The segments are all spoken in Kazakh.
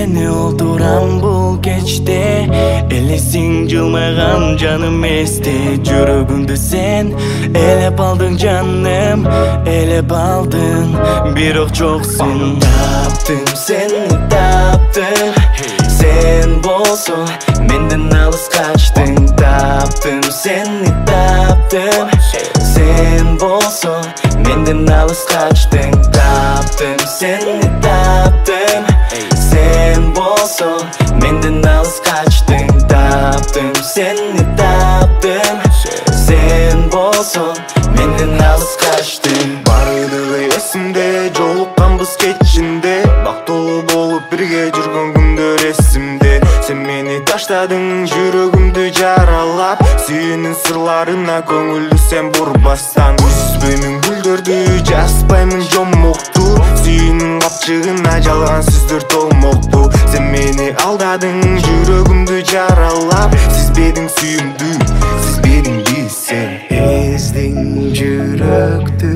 seni olduran bu geçte. Elesin cılmagan canım esti. Жүрөгүмдү sen elep aldın canım, elep aldın. Бирок жоксун. Таптым seni таптым. Sen болсоң менден алыс качтың. Таптым seni таптым. Sen болсоң менден алыс качтың. Таптым seni таптым. Sen болсоң менден алыс качтың. Таптым seni таптым. Sen болсоң менден алыс качтың. Бардыгы эсимде, жолукканбыз кечинде. Бактылуу болуп бирге жүргөн күндөр эсимде. Сен мени таштадың, жүрөгүмдү жаралап. Сүйүүнүн сырларына көңүлдү сен бурбастан. Үзбөймүн гүлдөрдү, жазбаймын жомокту. Сүйүүнүн капчыгына жалган сөздөр толмокту. Сен мени алдадың, жүрөгүмдү жаралап. Сизбедиң сүйүүмдү, сизбедиң сен. Эздиң жүрөктү,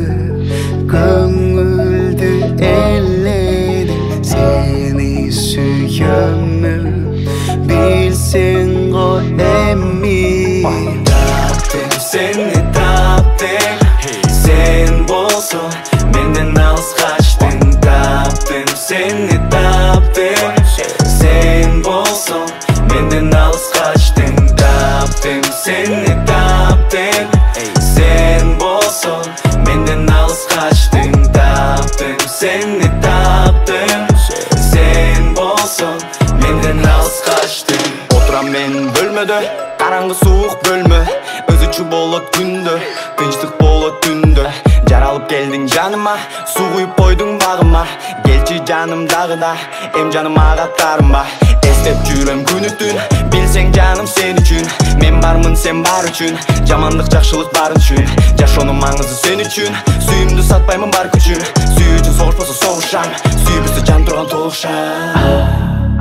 көңүлдү эледиң. Сени сүйөмүн, билсең го эми. Таптым seni таптым. Sen болсоң менден алыс качтың. Таптым seni таптым. Sen болсоң менден алыс качтың. Таптым seni таптым. Sen болсоң менден алыс качтың. Таптым seni таптым. Sen болсоң менден алыс качтың. Отурам мен бөлмөдө, караңгы суук бөлмө. Өзүчү болот күндө, тынчтык болот түндө. Жаралып келдиң жаныма, суу куюп койдуң багыма. Келчи жаным дагыда, эм жаныма каттарма. Эстеп жүрөм күнү түн, билсең жаным сен үчүн. Мен бармын сен бар үчүн, жамандык жакшылык бар үчүн. Жашоонун маңызы сен үчүн, сүйүүмдү сатпаймын бар күчүн. Сүйүү үчүн согушпосо согушам, сүйүүбүздү жан турган толукшам.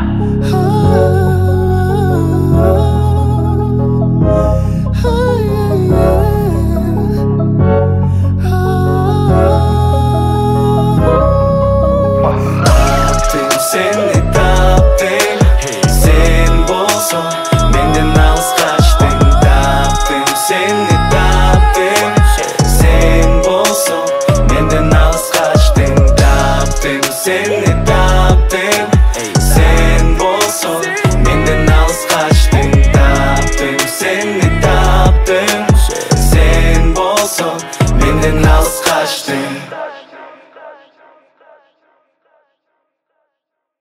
Seni таптым. Sen болсоң менден алыс качтың. Таптым seni таптым. Sen болсоң менден алыс качтың. Таптым seni таптым. Sen болсоң менден алыс качтың. Таптым seni таптым. Sen болсоң менден алыс качтың.